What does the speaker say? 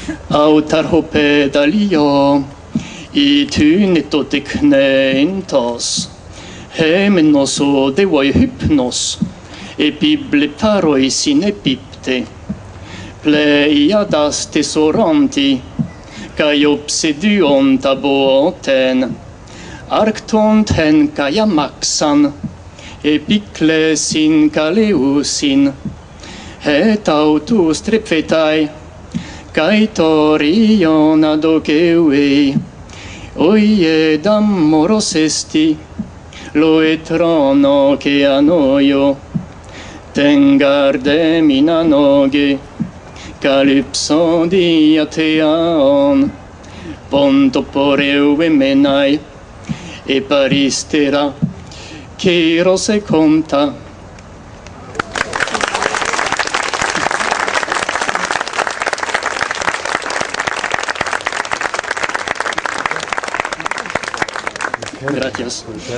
Autarhopedalio, I tynet te kneintos, hemenos o devoi hypnos, epibleptaroi sinepipte, pleiadas tesoranti, kai obsidion taboten, arcton ten kai amaxan, epiclesin kaleusin, et autus trepvetai, kai torion adoceui, oie damoros esti, loetrono che anoio, ten garde mina noge, calypso diateaon, ponto poreu emenai, e paristera, Kyros e conta. Gracias.